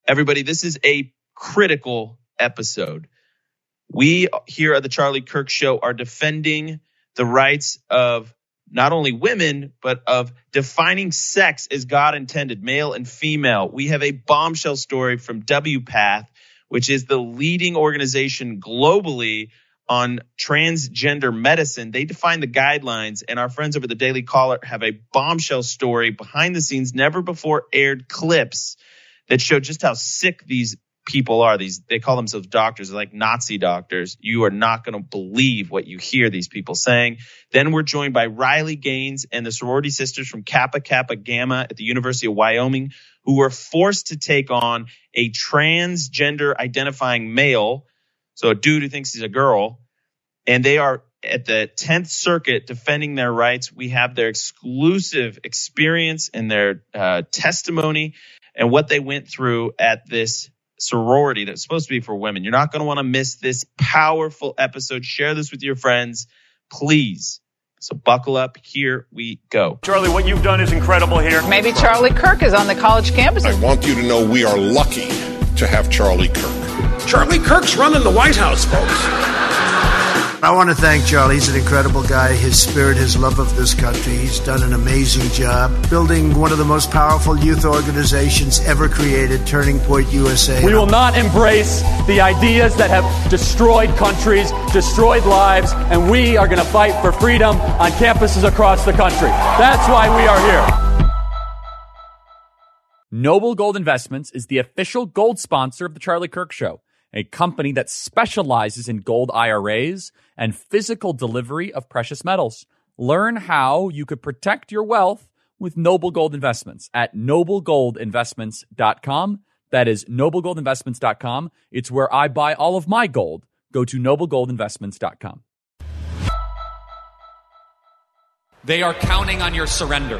Everybody, this is a critical episode. We here at the Charlie Kirk Show are defending the rights of not only women, but of defining sex as God intended, male and female. We have a bombshell story from WPATH, which is the leading organization globally on transgender medicine. They define the guidelines, and our friends over the Daily Caller have a bombshell story, behind the scenes, never before aired clips that show just how sick these people are. They call themselves doctors. They're like Nazi doctors. You are not going to believe what you hear these people saying. Then we're joined by Riley Gaines and the sorority sisters from Kappa Kappa Gamma at the University of Wyoming, who were forced to take on a transgender identifying male, so a dude who thinks he's a girl, and they are at the 10th Circuit defending their rights. We have their exclusive experience and their testimony and what they went through at this sorority that's supposed to be for women. You're not going to want to miss this powerful episode. Share this with your friends, please. So buckle up. Here we go. Charlie, what you've done is incredible here. Maybe Charlie Kirk is on the college campus. I want you to know we are lucky to have Charlie Kirk. Charlie Kirk's running the White House, folks. I want to thank Charlie. He's an incredible guy. His spirit, his love of this country. He's done an amazing job building one of the most powerful youth organizations ever created, Turning Point USA. We will not embrace the ideas that have destroyed countries, destroyed lives, and we are going to fight for freedom on campuses across the country. That's why we are here. Noble Gold Investments is the official gold sponsor of The Charlie Kirk Show, a company that specializes in gold IRAs and physical delivery of precious metals. Learn how you could protect your wealth with Noble Gold Investments at noblegoldinvestments.com. That is noblegoldinvestments.com. It's where I buy all of my gold. Go to noblegoldinvestments.com. They are counting on your surrender.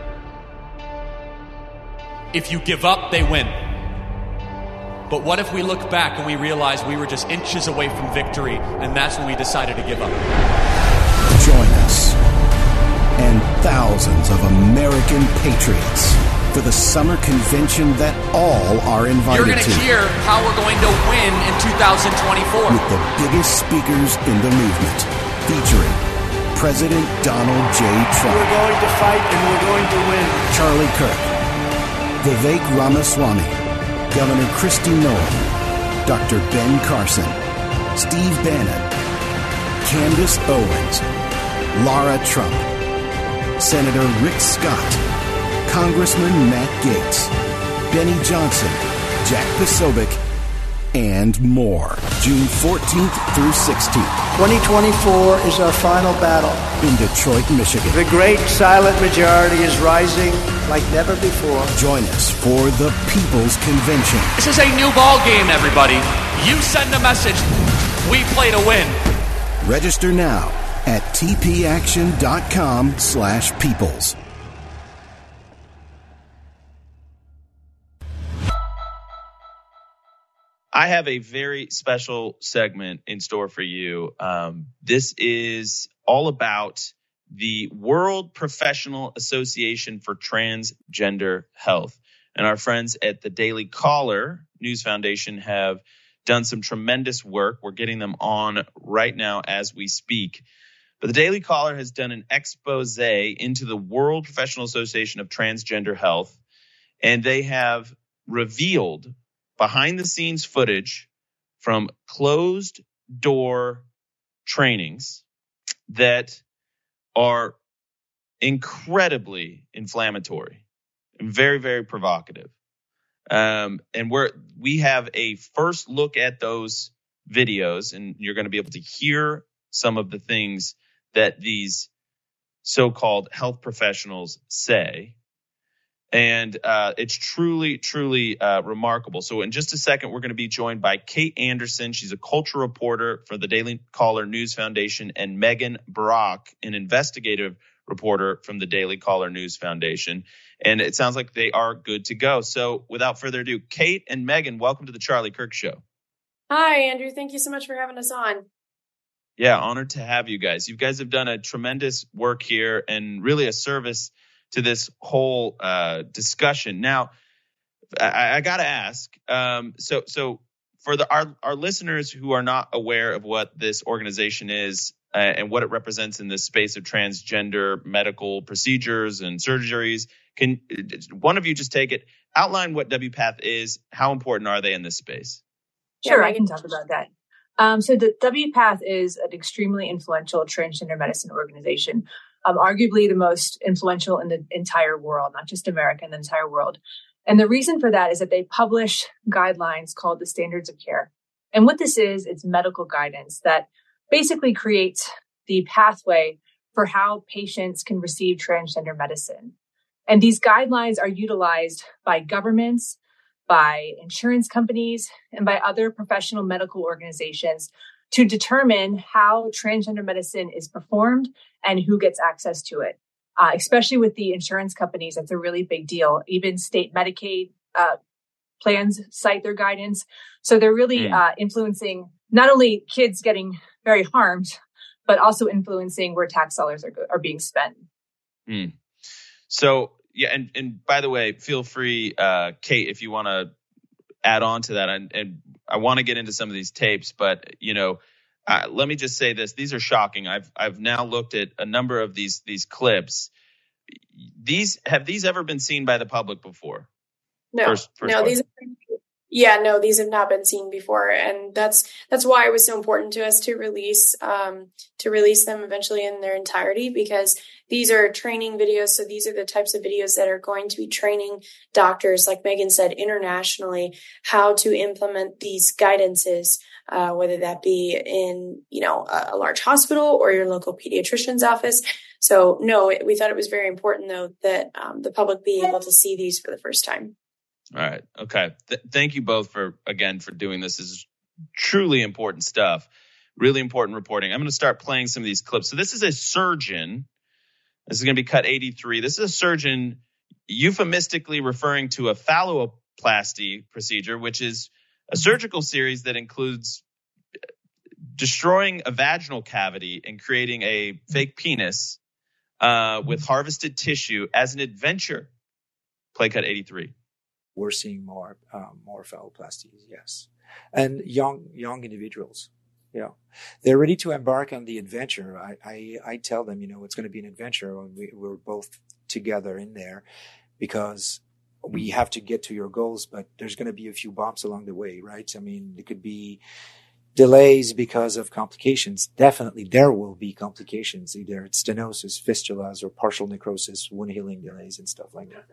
If you give up, they win. But what if we look back and we realize we were just inches away from victory, and that's when we decided to give up? Join us and thousands of American patriots for the summer convention that all are invited to. You're going to hear how we're going to win in 2024. With the biggest speakers in the movement, featuring President Donald J. Trump. We're going to fight and we're going to win. Charlie Kirk, Vivek Ramaswamy, Governor Kristi Noem, Dr. Ben Carson, Steve Bannon, Candace Owens, Lara Trump, Senator Rick Scott, Congressman Matt Gaetz, Benny Johnson, Jack Posobiec, and more. June 14th through 16th. 2024 is our final battle. In Detroit, Michigan. The great silent majority is rising like never before. Join us for the People's Convention. This is a new ball game, everybody. You send a message, we play to win. Register now at tpaction.com/peoples. I have a very special segment in store for you. This is all about the World Professional Association for Transgender Health. And our friends at the Daily Caller News Foundation have done some tremendous work. We're getting them on right now as we speak. But the Daily Caller has done an expose into the World Professional Association of Transgender Health, and they have revealed behind-the-scenes footage from closed-door trainings that are incredibly inflammatory and very, very provocative. And we have a first look at those videos, and you're going to be able to hear some of the things that these so-called health professionals say. And it's truly, truly remarkable. So in just a second, we're going to be joined by Kate Anderson. She's a culture reporter for the Daily Caller News Foundation, and Megan Brock, an investigative reporter from the Daily Caller News Foundation. And it sounds like they are good to go. So without further ado, Kate and Megan, welcome to the Charlie Kirk Show. Hi, Andrew. Thank you so much for having us on. Yeah, honored to have you guys. You guys have done a tremendous work here and really a service to this whole discussion. Now, I got to ask. So for our listeners who are not aware of what this organization is and what it represents in this space of transgender medical procedures and surgeries, can one of you just take it, outline what WPATH is, how important are they in this space? Sure, I can talk about that. So the WPATH is an extremely influential transgender medicine organization, arguably the most influential in the entire world, not just America, in the entire world. And the reason for that is that they publish guidelines called the Standards of Care. And what this is, it's medical guidance that basically creates the pathway for how patients can receive transgender medicine. And these guidelines are utilized by governments, by insurance companies, and by other professional medical organizations to determine how transgender medicine is performed and who gets access to it. Especially with the insurance companies, that's a really big deal. Even state Medicaid plans cite their guidance. So they're really influencing not only kids getting very harmed, but also influencing where tax dollars are being spent. So, yeah, and by the way, feel free, Kate, if you want to add on to that. And I want to get into some of these tapes, but, let me just say this. These are shocking. I've now looked at a number of these clips. Have these ever been seen by the public before? No, no, these have not been seen before. And that's why it was so important to us to release them eventually in their entirety, because these are training videos. So these are the types of videos that are going to be training doctors, like Megan said, internationally, how to implement these guidances, whether that be in, a large hospital or your local pediatrician's office. So no, we thought it was very important though that the public be able to see these for the first time. All right. Okay. Thank you both for doing this. This is truly important stuff. Really important reporting. I'm going to start playing some of these clips. So this is a surgeon. This is going to be cut 83. This is a surgeon euphemistically referring to a phalloplasty procedure, which is a surgical series that includes destroying a vaginal cavity and creating a fake penis with harvested tissue as an adventure. Play cut 83. We're seeing more phalloplasties, yes, and young individuals. Yeah, they're ready to embark on the adventure. I tell them, it's going to be an adventure when we're both together in there, because we have to get to your goals, but there's going to be a few bumps along the way, right? I mean, it could be delays because of complications. Definitely there will be complications, either it's stenosis, fistulas, or partial necrosis, wound healing delays and stuff like that.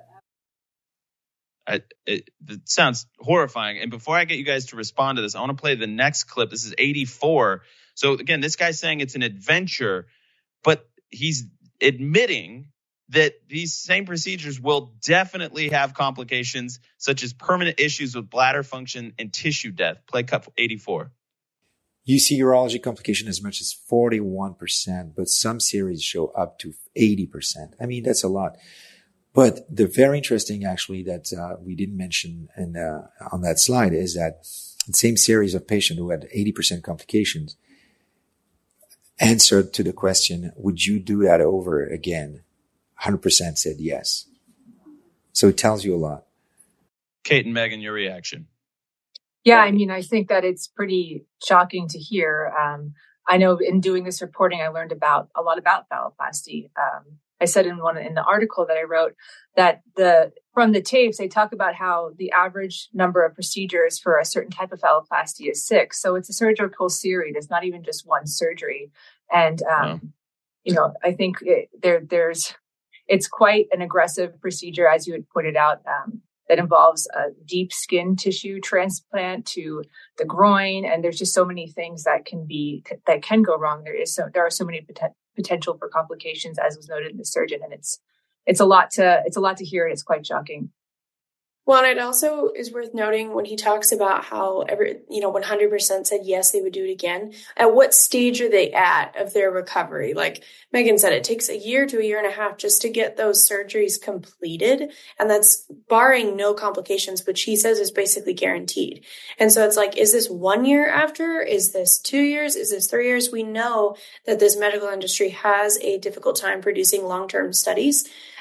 It sounds horrifying. And before I get you guys to respond to this, I want to play the next clip. This is 84. So again, this guy's saying it's an adventure, but he's admitting that these same procedures will definitely have complications, such as permanent issues with bladder function and tissue death. Play cut 84. You see urology complication as much as 41%, but some series show up to 80%. I mean, that's a lot. But the very interesting, actually, that we didn't mention on that slide is that the same series of patients who had 80% complications answered to the question, would you do that over again? 100% said yes. So it tells you a lot. Kate and Megan, your reaction? Yeah, I mean, I think that it's pretty shocking to hear. I know in doing this reporting, I learned a lot about phalloplasty. I said in the article that I wrote that from the tapes, they talk about how the average number of procedures for a certain type of phalloplasty is 6. So it's a surgical series. It's not even just one surgery. And, I think it's quite an aggressive procedure, as you had pointed out, that involves a deep skin tissue transplant to the groin. And there's just so many things that can go wrong. There are so many potential for complications, as was noted in the surgeon. And it's a lot to hear, and it's quite shocking. Well, and it also is worth noting when he talks about how 100% said yes, they would do it again. At what stage are they at of their recovery? Like Megan said, it takes a year to a year and a half just to get those surgeries completed. And that's barring no complications, which he says is basically guaranteed. And so it's like, is this 1 year after? Is this 2 years? Is this 3 years? We know that this medical industry has a difficult time producing long-term studies.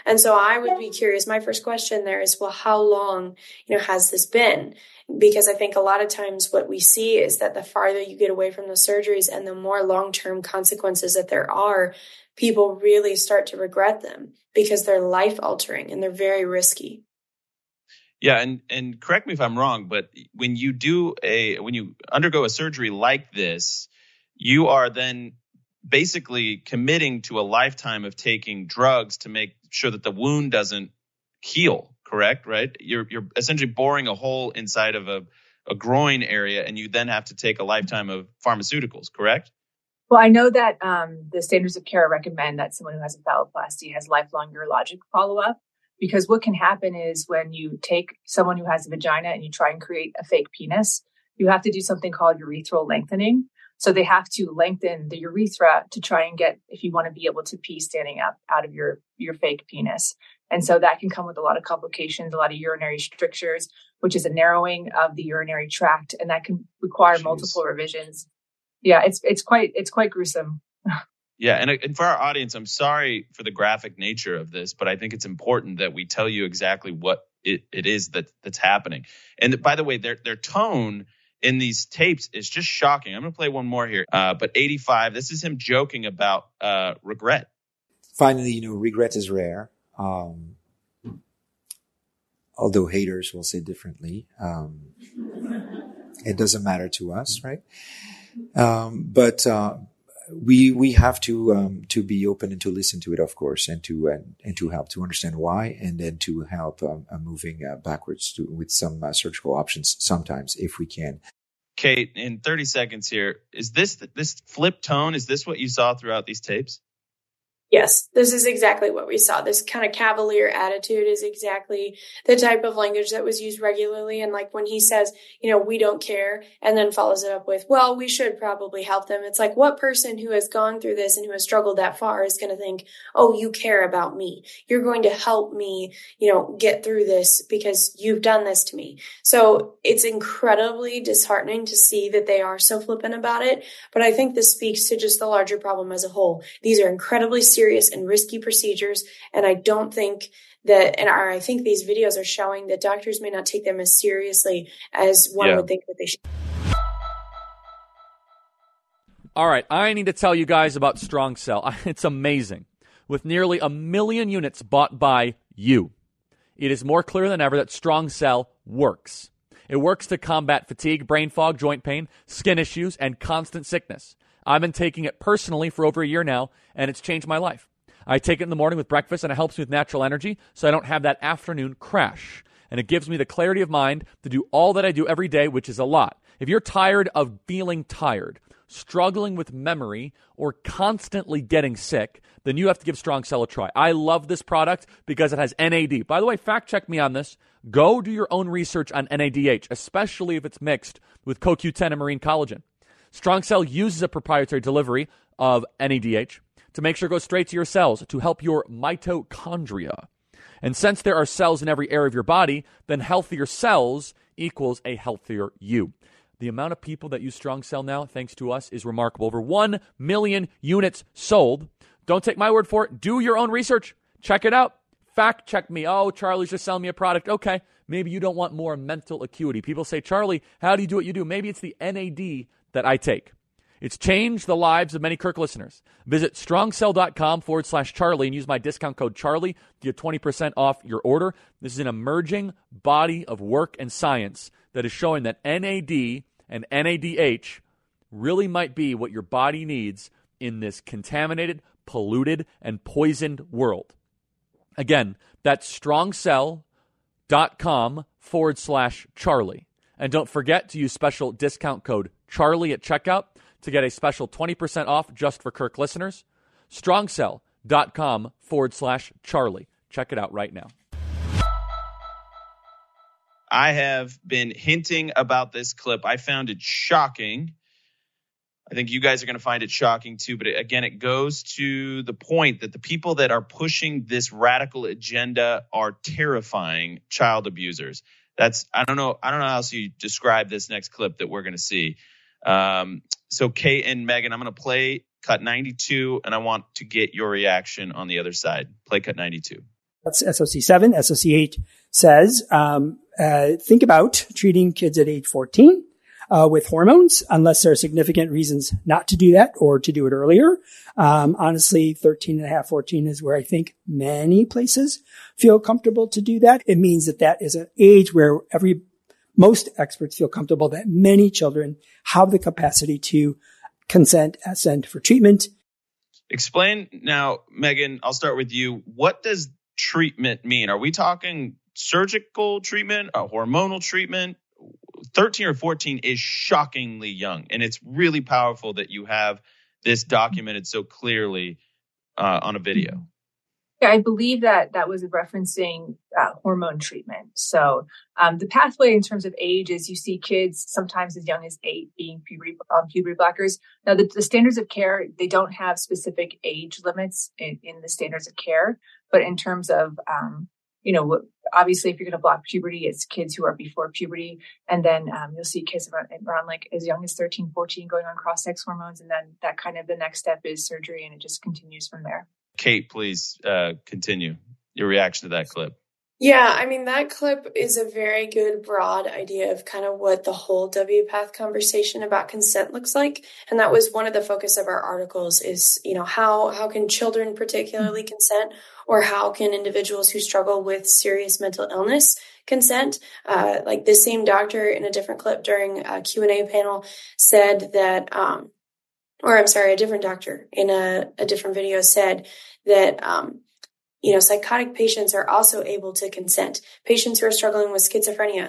And so I would be curious. My first question there is, well, how long, has this been? Because I think a lot of times what we see is that the farther you get away from the surgeries and the more long-term consequences that there are, people really start to regret them because they're life-altering and they're very risky. Yeah, and correct me if I'm wrong, but when you undergo a surgery like this, you are then basically committing to a lifetime of taking drugs to make sure that the wound doesn't heal, correct? Right? You're essentially boring a hole inside of a groin area, and you then have to take a lifetime of pharmaceuticals, correct? Well, I know that the standards of care recommend that someone who has a phalloplasty has lifelong urologic follow-up, because what can happen is when you take someone who has a vagina and you try and create a fake penis, you have to do something called urethral lengthening. So they have to lengthen the urethra to try and get, if you want to be able to pee standing up out of your fake penis. And so that can come with a lot of complications, a lot of urinary strictures, which is a narrowing of the urinary tract, and that can require multiple revisions. Yeah, it's quite gruesome. Yeah, and for our audience, I'm sorry for the graphic nature of this, but I think it's important that we tell you exactly what it is that's happening. And by the way, their tone in these tapes is just shocking. I'm going to play one more here. But 85, this is him joking about regret. Finally, regret is rare. Although haters will say differently. It doesn't matter to us, right? But we have to be open and to listen to it, of course, and to help to understand why, and then to help moving backwards with some surgical options sometimes, if we can. Kate, in 30 seconds here, is this flip tone? Is this what you saw throughout these tapes? Yes, this is exactly what we saw. This kind of cavalier attitude is exactly the type of language that was used regularly. And like when he says, we don't care, and then follows it up with, well, we should probably help them. It's like, what person who has gone through this and who has struggled that far is going to think, oh, you care about me. You're going to help me, get through this because you've done this to me. So it's incredibly disheartening to see that they are so flippant about it. But I think this speaks to just the larger problem as a whole. These are incredibly serious and risky procedures. And I don't think that, and I think these videos are showing that doctors may not take them as seriously as one would think that they should. All right, I need to tell you guys about Strong Cell. It's amazing. With nearly 1 million units bought by you, it is more clear than ever that Strong Cell works. It works to combat fatigue, brain fog, joint pain, skin issues, and constant sickness. I've been taking it personally for over a year now, and it's changed my life. I take it in the morning with breakfast, and it helps me with natural energy, so I don't have that afternoon crash. And it gives me the clarity of mind to do all that I do every day, which is a lot. If you're tired of feeling tired, struggling with memory, or constantly getting sick, then you have to give Strong Cell a try. I love this product because it has NAD. By the way, fact check me on this. Go do your own research on NADH, especially if it's mixed with CoQ10 and marine collagen. Strong Cell uses a proprietary delivery of NADH to make sure it goes straight to your cells to help your mitochondria. And since there are cells in every area of your body, then healthier cells equals a healthier you. The amount of people that use Strong Cell now, thanks to us, is remarkable. Over 1 million units sold. Don't take my word for it. Do your own research. Check it out. Fact check me. Oh, Charlie's just selling me a product. Okay, maybe you don't want more mental acuity. People say, Charlie, how do you do what you do? Maybe it's the NAD that I take. It's changed the lives of many Kirk listeners. Visit strongcell.com/Charlie and use my discount code Charlie to get 20% off your order. This is an emerging body of work and science that is showing that NAD and NADH really might be what your body needs in this contaminated, polluted, and poisoned world. Again, that's strongcell.com/Charlie. And don't forget to use special discount code Charlie at checkout to get a special 20% off just for Kirk listeners. strongcell.com/Charlie. Check it out right now. I have been hinting about this clip. I found it shocking. I think you guys are going to find it shocking too. But again, it goes to the point that the people that are pushing this radical agenda are terrifying child abusers. I don't know how else you describe this next clip that we're going to see. So Kate and Megan, I'm going to play cut 92, and I want to get your reaction on the other side. Play cut 92. That's SOC7. SOC8 says, think about treating kids at age 14 with hormones, unless there are significant reasons not to do that or to do it earlier. Honestly, 13 and a half, 14 is where I think many places feel comfortable to do that. It means that that is an age where most experts feel comfortable that many children have the capacity to consent, assent for treatment. Explain now, Megan, I'll start with you. What does treatment mean? Are we talking surgical treatment, hormonal treatment? 13 or 14 is shockingly young, and it's really powerful that you have this documented so clearly on a video. Yeah, I believe that was referencing hormone treatment. So the pathway in terms of age is you see kids sometimes as young as 8 being puberty blockers. Now, the standards of care, they don't have specific age limits in the standards of care, but in terms of obviously, if you're going to block puberty, it's kids who are before puberty. And then you'll see kids around like as young as 13, 14 going on cross-sex hormones. And then that kind of the next step is surgery, and it just continues from there. Kate, please continue your reaction to that clip. Yeah, I mean, that clip is a very good broad idea of kind of what the whole WPATH conversation about consent looks like. And that was one of the focus of our articles is, how can children particularly consent, or how can individuals who struggle with serious mental illness consent? Like this same doctor in a different clip during a Q&A panel said that, a different doctor in a different video said that, psychotic patients are also able to consent. Patients who are struggling with schizophrenia,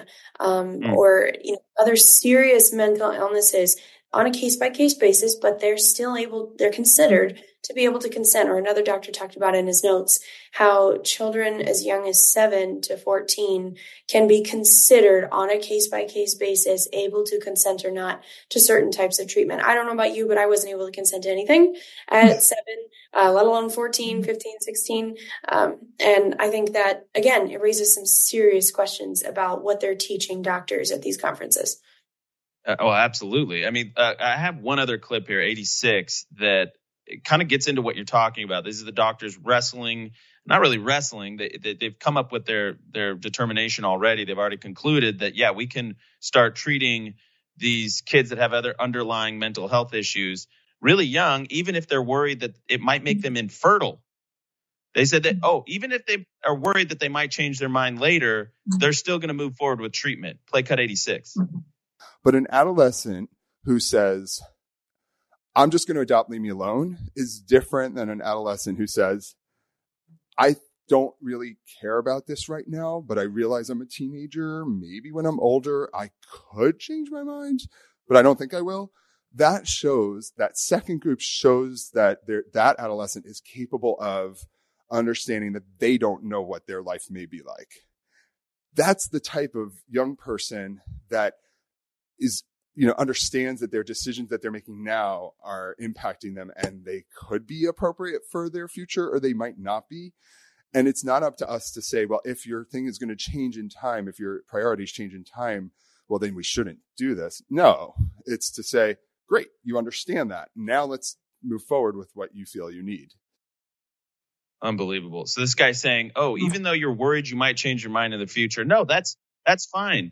or, other serious mental illnesses on a case-by-case basis, but they're considered to be able to consent. Or another doctor talked about in his notes how children as young as 7 to 14 can be considered on a case-by-case basis able to consent or not to certain types of treatment. I don't know about you, but I wasn't able to consent to anything at 7, let alone 14, 15, 16. And I think that, again, it raises some serious questions about what they're teaching doctors at these conferences. Absolutely. I mean, I have one other clip here, 86, that it kind of gets into what you're talking about. This is the doctors wrestling, not really wrestling. They've come up with their determination already. They've already concluded that, yeah, we can start treating these kids that have other underlying mental health issues really young, even if they're worried that it might make them infertile. They said that, even if they are worried that they might change their mind later, they're still going to move forward with treatment. Play cut 86. But an adolescent who says, I'm just going to adopt, leave me alone, is different than an adolescent who says, I don't really care about this right now, but I realize I'm a teenager. Maybe when I'm older, I could change my mind, but I don't think I will. That second group shows that that adolescent is capable of understanding that they don't know what their life may be like. That's the type of young person that is, understands that their decisions that they're making now are impacting them, and they could be appropriate for their future, or they might not be. And it's not up to us to say, well, if your thing is going to change in time, if your priorities change in time, well, then we shouldn't do this. No, it's to say, great, you understand that. Now let's move forward with what you feel you need. Unbelievable. So this guy's saying, even though you're worried you might change your mind in the future, no, that's fine.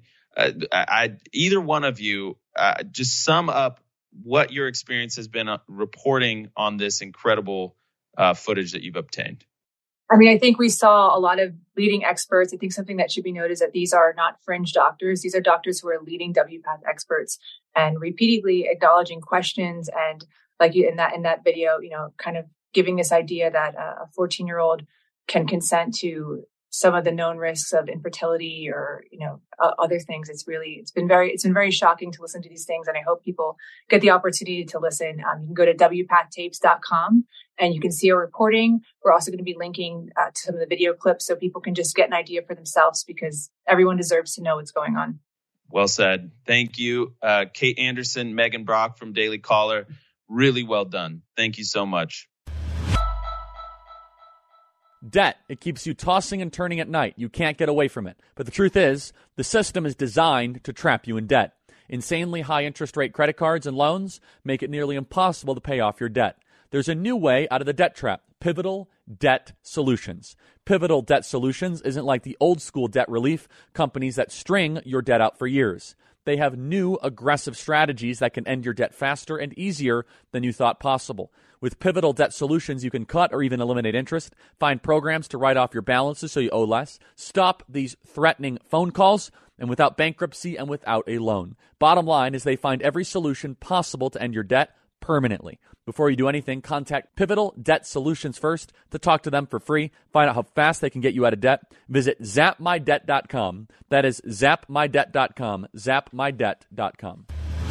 Either one of you, just sum up what your experience has been reporting on this incredible footage that you've obtained. I mean, I think we saw a lot of leading experts. I think something that should be noted is that these are not fringe doctors. These are doctors who are leading WPATH experts and repeatedly acknowledging questions. And like in that video, kind of giving this idea that a 14-year-old can consent to some of the known risks of infertility or, other things. It's been very shocking to listen to these things. And I hope people get the opportunity to listen. You can go to WPAThtapes.com and you can see our reporting. We're also going to be linking to some of the video clips so people can just get an idea for themselves, because everyone deserves to know what's going on. Well said. Thank you. Kate Anderson, Megan Brock from Daily Caller. Really well done. Thank you so much. Debt, it keeps you tossing and turning at night. You can't get away from it. But the truth is, the system is designed to trap you in debt. Insanely high interest rate credit cards and loans make it nearly impossible to pay off your debt. There's a new way out of the debt trap, Pivotal Debt Solutions. Pivotal Debt Solutions isn't like the old school debt relief companies that string your debt out for years. They have new aggressive strategies that can end your debt faster and easier than you thought possible. With Pivotal Debt Solutions, you can cut or even eliminate interest, find programs to write off your balances so you owe less, stop these threatening phone calls, and without bankruptcy and without a loan. Bottom line is they find every solution possible to end your debt permanently. Before you do anything, contact Pivotal Debt Solutions first to talk to them for free. Find out how fast they can get you out of debt. Visit zapmydebt.com. That is zapmydebt.com. Zapmydebt.com.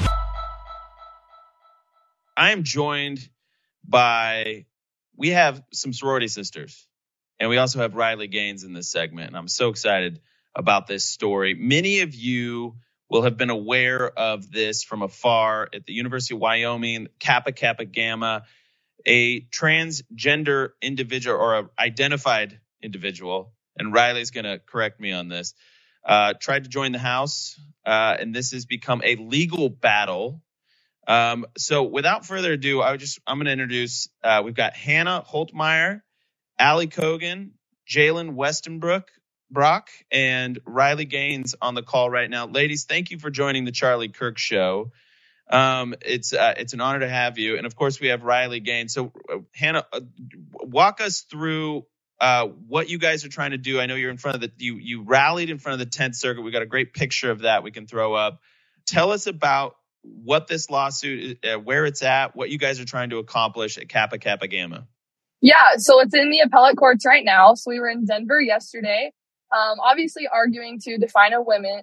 I am joined by, we have some sorority sisters, and we also have Riley Gaines in this segment, and I'm so excited about this story. Many of you will have been aware of this from afar at the University of Wyoming, Kappa Kappa Gamma, a transgender individual or an identified individual, and Riley's going to correct me on this, tried to join the House, and this has become a legal battle. So without further ado, I'm going to introduce, we've got Hannah Holtmeyer, Allie Kogan, Jalen Westenbrook, Brock, and Riley Gaines on the call right now. Ladies, thank you for joining the Charlie Kirk Show. It's an honor to have you. And of course, we have Riley Gaines. So Hannah, walk us through what you guys are trying to do. I know you're in front of you rallied in front of the 10th Circuit. We got a great picture of that we can throw up. Tell us about what this lawsuit, where it's at, what you guys are trying to accomplish at Kappa Kappa Gamma. Yeah, so it's in the appellate courts right now. So we were in Denver yesterday, obviously arguing to define a woman.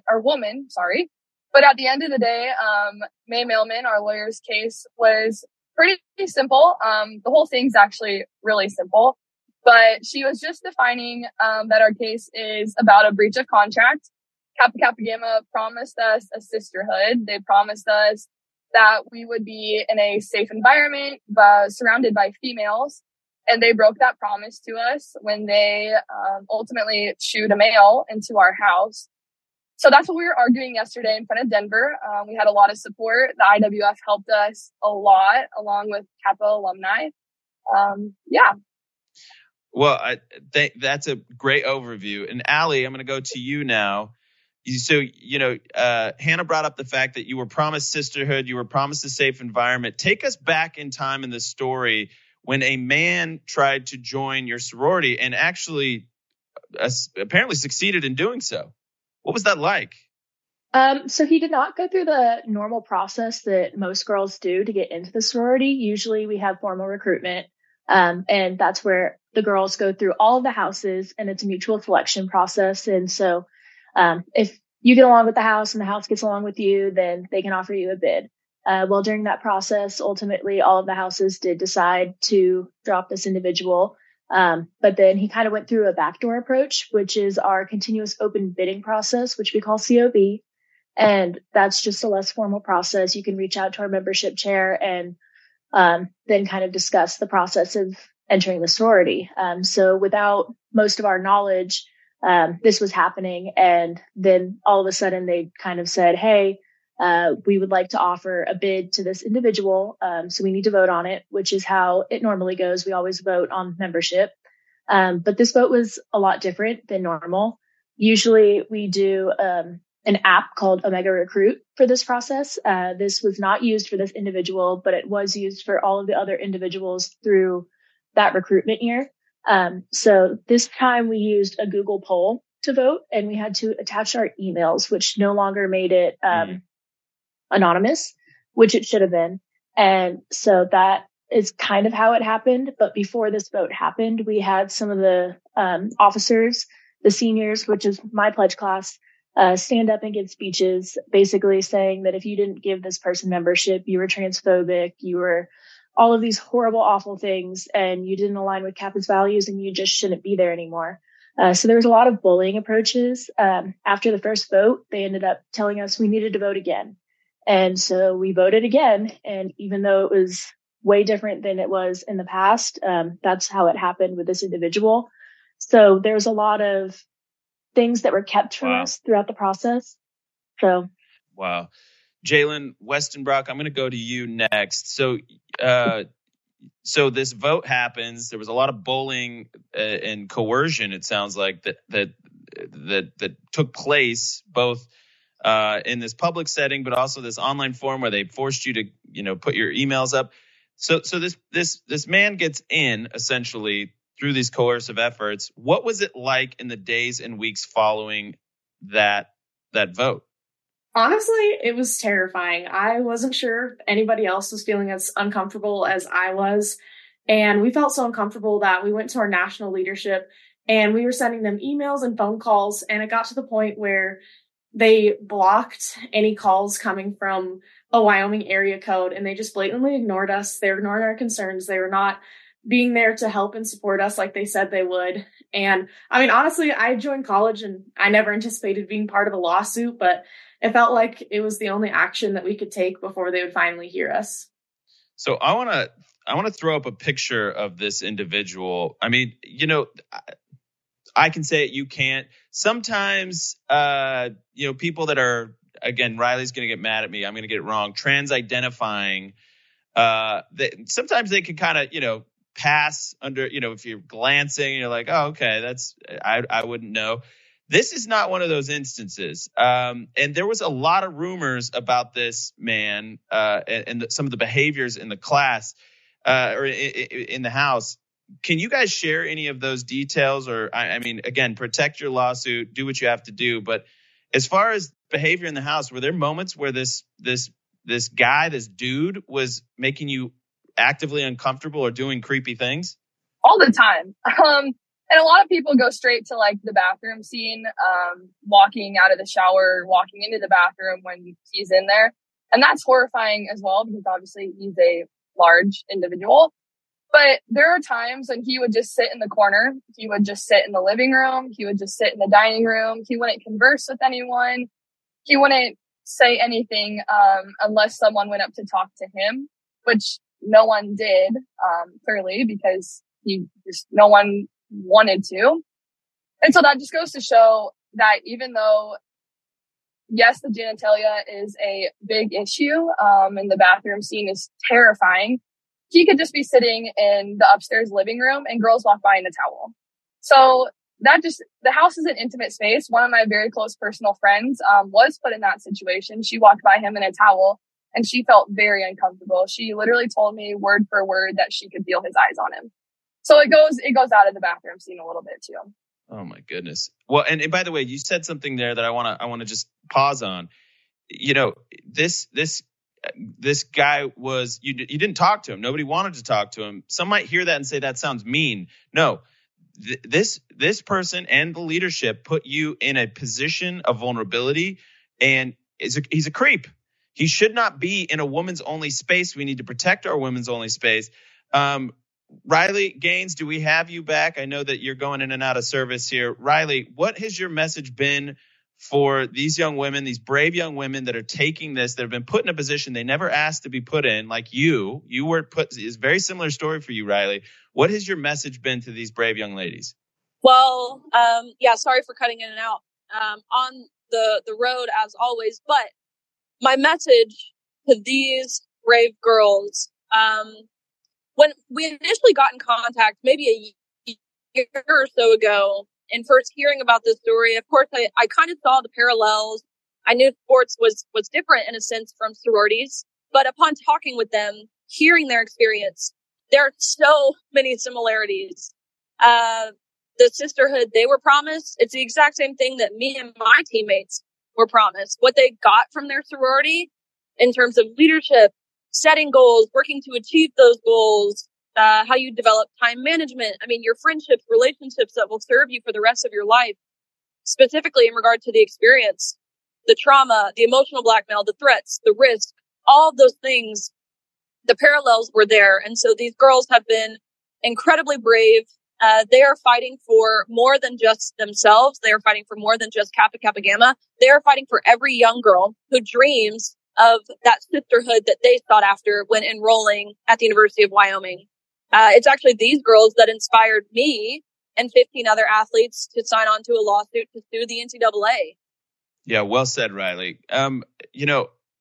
But at the end of the day, May Mailman, our lawyer's case, was pretty simple. The whole thing's actually really simple, but she was just defining that our case is about a breach of contract. Kappa Kappa Gamma promised us a sisterhood. They promised us that we would be in a safe environment, surrounded by females. And they broke that promise to us when they ultimately shooed a male into our house. So that's what we were arguing yesterday in front of Denver. We had a lot of support. The IWF helped us a lot, along with Kappa alumni. Yeah. Well, that's a great overview. And Allie, I'm going to go to you now. So, Hannah brought up the fact that you were promised sisterhood, you were promised a safe environment. Take us back in time in the story when a man tried to join your sorority and actually apparently succeeded in doing so. What was that like? So he did not go through the normal process that most girls do to get into the sorority. Usually we have formal recruitment, and that's where the girls go through all of the houses, and it's a mutual selection process. And so if you get along with the house and the house gets along with you, then they can offer you a bid. Well, during that process, ultimately, all of the houses did decide to drop this individual. But then he kind of went through a backdoor approach, which is our continuous open bidding process, which we call COB. And that's just a less formal process. You can reach out to our membership chair and then kind of discuss the process of entering the sorority. So without most of our knowledge, this was happening. And then all of a sudden they kind of said, hey, we would like to offer a bid to this individual. So we need to vote on it, which is how it normally goes. We always vote on membership. But this vote was a lot different than normal. Usually we do an app called Omega Recruit for this process. This was not used for this individual, but it was used for all of the other individuals through that recruitment year. So this time we used a Google poll to vote, and we had to attach our emails, which no longer made it anonymous, which it should have been. And so that is kind of how it happened. But before this vote happened, we had some of the officers, the seniors, which is my pledge class, stand up and give speeches basically saying that if you didn't give this person membership, you were transphobic, you were all of these horrible, awful things, and you didn't align with Kappa's values, and you just shouldn't be there anymore. So there was a lot of bullying approaches. After the first vote, they ended up telling us we needed to vote again. And so we voted again. And even though it was way different than it was in the past, that's how it happened with this individual. So there's a lot of things that were kept from us throughout the process. So. Wow. Jalen Westenbrook, I'm going to go to you next. So so this vote happens. There was a lot of bullying and coercion, it sounds like, that took place both in this public setting, but also this online forum where they forced you to, put your emails up. So this man gets in essentially through these coercive efforts. What was it like in the days and weeks following that vote? Honestly, it was terrifying. I wasn't sure if anybody else was feeling as uncomfortable as I was. And we felt so uncomfortable that we went to our national leadership and we were sending them emails and phone calls. And it got to the point where they blocked any calls coming from a Wyoming area code, and they just blatantly ignored us. They ignored our concerns. They were not being there to help and support us like they said they would. And I mean, honestly, I joined college and I never anticipated being part of a lawsuit, but it felt like it was the only action that we could take before they would finally hear us. So I want to throw up a picture of this individual. I mean, I can say it, you can't. Sometimes, people that are, again, Riley's going to get mad at me. I'm going to get it wrong. Trans-identifying, sometimes they can kind of, pass under, if you're glancing, you're like, oh, okay, I wouldn't know. This is not one of those instances. And there was a lot of rumors about this man and some of the behaviors in the class or in the house. Can you guys share any of those details? Or, I mean, again, protect your lawsuit, do what you have to do. But as far as behavior in the house, were there moments where this guy, this dude, was making you actively uncomfortable or doing creepy things? All the time. And a lot of people go straight to like the bathroom scene, walking out of the shower, walking into the bathroom when he's in there. And that's horrifying as well, because obviously he's a large individual. But there are times when he would just sit in the corner. He would just sit in the living room. He would just sit in the dining room. He wouldn't converse with anyone. He wouldn't say anything unless someone went up to talk to him, which no one did, clearly, because no one wanted to. And so that just goes to show that even though, yes, the genitalia is a big issue, and the bathroom scene is terrifying, he could just be sitting in the upstairs living room and girls walk by in a towel. So the house is an intimate space. One of my very close personal friends, was put in that situation. She walked by him in a towel and she felt very uncomfortable. She literally told me word for word that she could feel his eyes on him. So it goes out of the bathroom scene a little bit too. Oh my goodness. Well, and by the way, you said something there that I want to just pause on. This guy was, you didn't talk to him. Nobody wanted to talk to him. Some might hear that and say that sounds mean. No, this person and the leadership put you in a position of vulnerability, and he's a creep. He should not be in a women's only space. We need to protect our women's only space. Riley Gaines, do we have you back? I know that you're going in and out of service here. Riley, what has your message been for these young women, these brave young women that are taking this, that have been put in a position they never asked to be put in, like you were put? It's a very similar story for you, Riley. What has your message been to these brave young ladies? Well, sorry for cutting in and out on the road as always, but my message to these brave girls, when we initially got in contact, maybe a year or so ago, and first hearing about this story, of course, I kind of saw the parallels. I knew sports was different in a sense from sororities, but upon talking with them, hearing their experience, there are so many similarities. The sisterhood they were promised, it's the exact same thing that me and my teammates were promised. What they got from their sorority in terms of leadership, setting goals, working to achieve those goals, how you develop time management. I mean, your friendships, relationships that will serve you for the rest of your life, specifically in regard to the experience, the trauma, the emotional blackmail, the threats, the risk, all of those things, the parallels were there. And so these girls have been incredibly brave. They are fighting for more than just themselves. They are fighting for more than just Kappa Kappa Gamma. They are fighting for every young girl who dreams of that sisterhood that they sought after when enrolling at the University of Wyoming. It's actually these girls that inspired me and 15 other athletes to sign on to a lawsuit to sue the NCAA. Yeah, well said, Riley.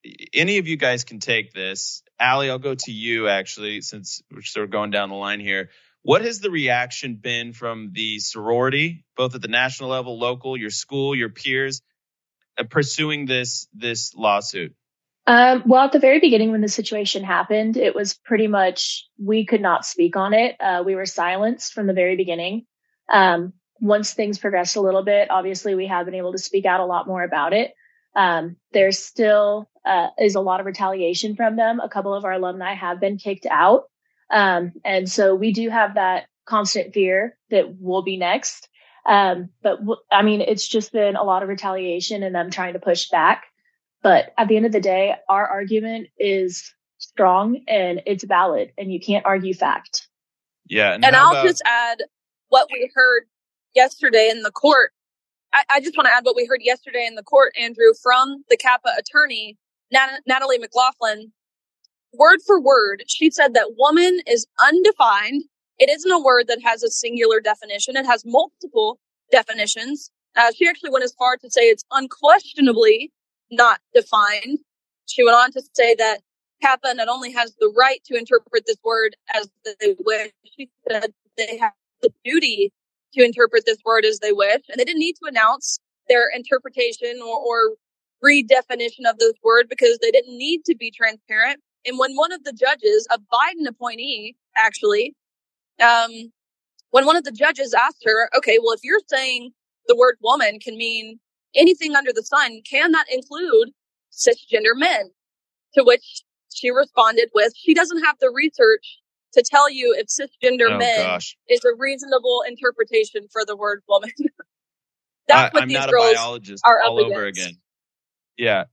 any of you guys can take this. Allie, I'll go to you, actually, since we're sort of going down the line here. What has the reaction been from the sorority, both at the national level, local, your school, your peers, pursuing this lawsuit? Well, at the very beginning when the situation happened, it was pretty much we could not speak on it. We were silenced from the very beginning. Once things progressed a little bit, obviously we have been able to speak out a lot more about it. There still is a lot of retaliation from them. A couple of our alumni have been kicked out. And so we do have that constant fear that we'll be next. It's just been a lot of retaliation and them trying to push back. But at the end of the day, our argument is strong and it's valid, and you can't argue fact. Yeah. And I'll just add what we heard yesterday in the court. I just want to add what we heard yesterday in the court, Andrew, from the Kappa attorney, Natalie McLaughlin. Word for word, she said that woman is undefined. It isn't a word that has a singular definition. It has multiple definitions. She actually went as far to say it's unquestionably not defined. She went on to say that Kappa not only has the right to interpret this word as they wish, she said they have the duty to interpret this word as they wish, and they didn't need to announce their interpretation or redefinition of this word because they didn't need to be transparent. And when one of the judges, a Biden appointee, actually, when one of the judges asked her, okay, well, if you're saying the word woman can mean anything under the sun, can that include cisgender men? To which she responded with, she doesn't have the research to tell you if cisgender men is a reasonable interpretation for the word woman. That's what I'm these not girls a biologist are all up over against. again. Yeah.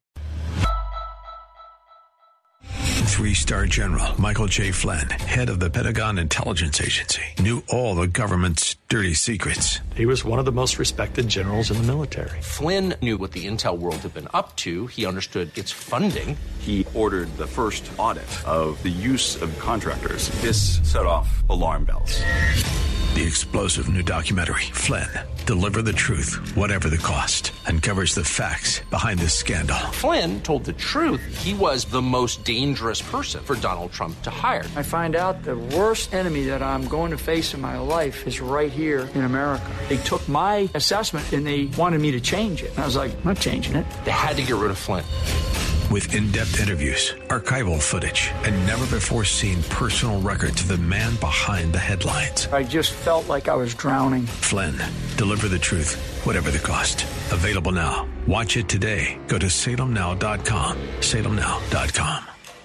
3-star General Michael J. Flynn, head of the Pentagon Intelligence Agency, knew all the government's dirty secrets. He was one of the most respected generals in the military. Flynn knew what the intel world had been up to. He understood its funding. He ordered the first audit of the use of contractors. This set off alarm bells. The explosive new documentary, Flynn, Deliver the Truth, Whatever the Cost, uncovers the facts behind this scandal. Flynn told the truth. He was the most dangerous person for Donald Trump to hire. I find out the worst enemy that I'm going to face in my life is right here in America. They took my assessment and they wanted me to change it. And I was like, I'm not changing it. They had to get rid of Flynn. With in-depth interviews, archival footage, and never-before-seen personal records of the man behind the headlines. I just felt like I was drowning. Flynn, Deliver the Truth, Whatever the Cost. Available now. Watch it today. Go to salemnow.com. salemnow.com.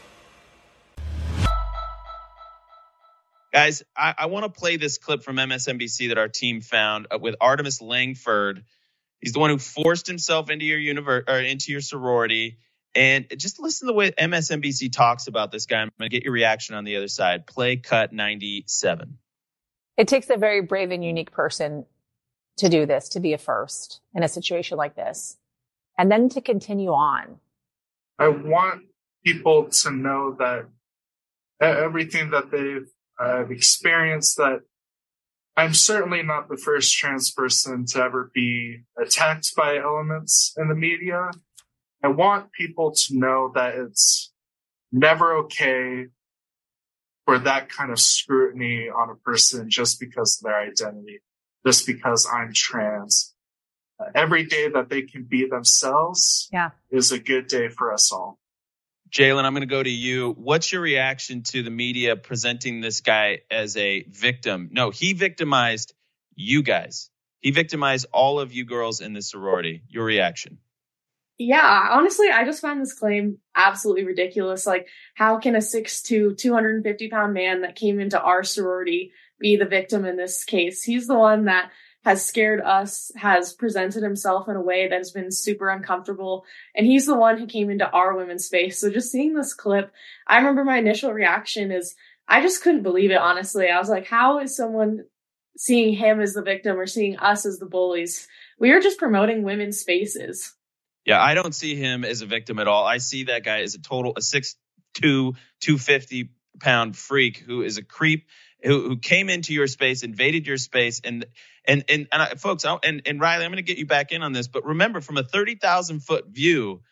Guys, I want to play this clip from MSNBC that our team found with Artemis Langford. He's the one who forced himself into your sorority. And just listen to the way MSNBC talks about this guy. I'm going to get your reaction on the other side. Play cut 97. It takes a very brave and unique person to do this, to be a first in a situation like this, and then to continue on. I want people to know that everything that they've experienced, that I'm certainly not the first trans person to ever be attacked by elements in the media. I want people to know that it's never okay for that kind of scrutiny on a person just because of their identity, just because I'm trans. Every day that they can be themselves is a good day for us all. Jalen, I'm going to go to you. What's your reaction to the media presenting this guy as a victim? No, he victimized you guys. He victimized all of you girls in this sorority. Your reaction? Yeah, honestly, I just find this claim absolutely ridiculous. Like, how can a 6'2", 250-pound man that came into our sorority be the victim in this case? He's the one that has scared us, has presented himself in a way that has been super uncomfortable, and he's the one who came into our women's space. So just seeing this clip, I remember my initial reaction is I just couldn't believe it, honestly. I was like, how is someone seeing him as the victim or seeing us as the bullies? We are just promoting women's spaces. Yeah, I don't see him as a victim at all. I see that guy as a 6'2", 250-pound freak who is a creep who came into your space, invaded your space, and folks, and Riley, I'm going to get you back in on this, but remember, from a 30,000-foot view,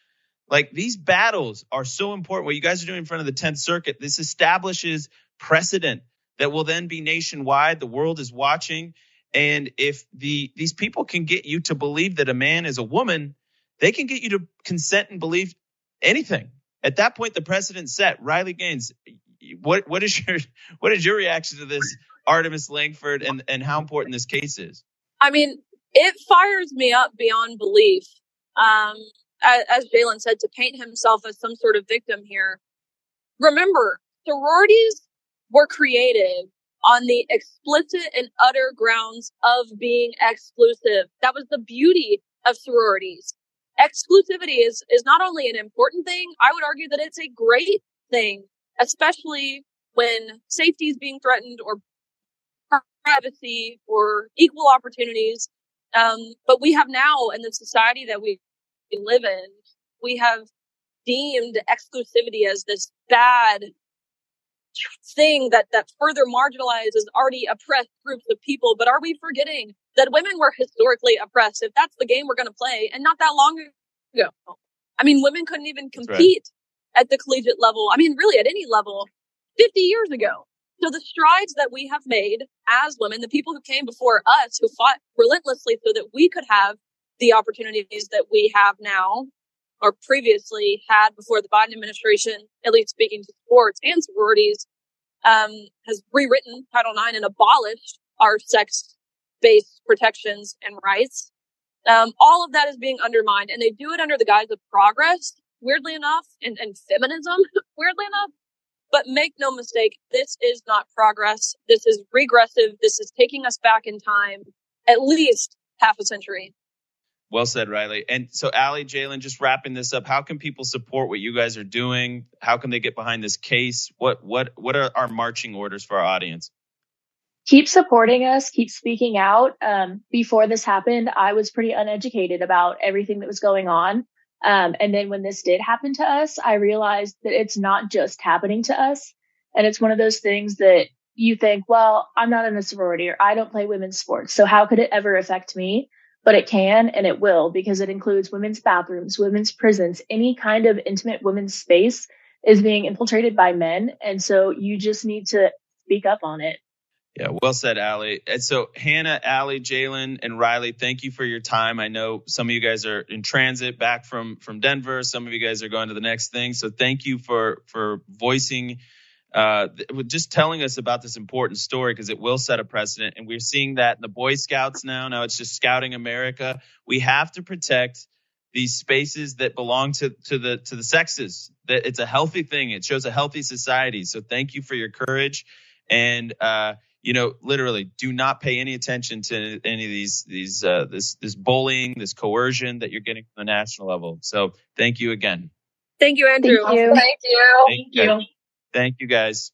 Like, these battles are so important. What you guys are doing in front of the 10th Circuit, this establishes precedent that will then be nationwide. The world is watching. And if these people can get you to believe that a man is a woman, they can get you to consent and believe anything. At that point, the precedent's set. Riley Gaines, what is your reaction to this, Artemis Langford, and how important this case is? I mean, it fires me up beyond belief. As Jalen said, to paint himself as some sort of victim here. Remember, sororities were created on the explicit and utter grounds of being exclusive. That was the beauty of sororities. Exclusivity is not only an important thing, I would argue that it's a great thing, especially when safety is being threatened or privacy or equal opportunities. But we have now, in the society that we live in, we have deemed exclusivity as this bad thing that further marginalizes already oppressed groups of people. But are we forgetting that women were historically oppressed, if that's the game we're going to play, and not that long ago? I mean, women couldn't even compete at the collegiate level. I mean, really at any level 50 years ago. So the strides that we have made as women, the people who came before us, who fought relentlessly so that we could have the opportunities that we have now, or previously had before the Biden administration, at least speaking to sports and sororities, has rewritten Title IX and abolished our sex-based protections and rights. All of that is being undermined, and they do it under the guise of progress, weirdly enough, and feminism, weirdly enough. But make no mistake, this is not progress. This is regressive. This is taking us back in time at least half a century. Well said, Riley. And so, Allie, Jalen, just wrapping this up, how can people support what you guys are doing? How can they get behind this case? What are our marching orders for our audience? Keep supporting us. Keep speaking out. Before this happened, I was pretty uneducated about everything that was going on. And then when this did happen to us, I realized that it's not just happening to us. And it's one of those things that you think, well, I'm not in a sorority or I don't play women's sports, so how could it ever affect me? But it can and it will, because it includes women's bathrooms, women's prisons, any kind of intimate women's space is being infiltrated by men. And so you just need to speak up on it. Yeah, well said, Allie. And so Hannah, Allie, Jalen, and Riley, thank you for your time. I know some of you guys are in transit back from Denver. Some of you guys are going to the next thing. So thank you for voicing, just telling us about this important story, because it will set a precedent. And we're seeing that in the Boy Scouts now. Now it's just Scouting America. We have to protect these spaces that belong to the sexes. That it's a healthy thing. It shows a healthy society. So thank you for your courage. And literally do not pay any attention to any of this bullying, this coercion that you're getting from the national level. So thank you again. Thank you, Andrew. Thank you. Thank you. Thank you, guys.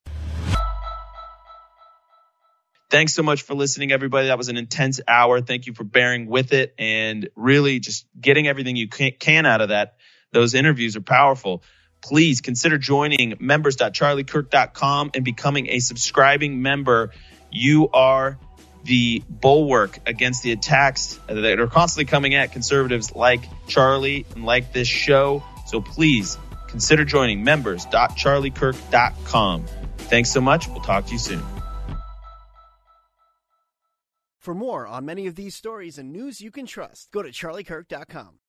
Thanks so much for listening, everybody. That was an intense hour. Thank you for bearing with it and really just getting everything you can out of that. Those interviews are powerful. Please consider joining members.charliekirk.com and becoming a subscribing member. You are the bulwark against the attacks that are constantly coming at conservatives like Charlie and like this show. So please consider joining members.charliekirk.com. Thanks so much. We'll talk to you soon. For more on many of these stories and news you can trust, go to charliekirk.com.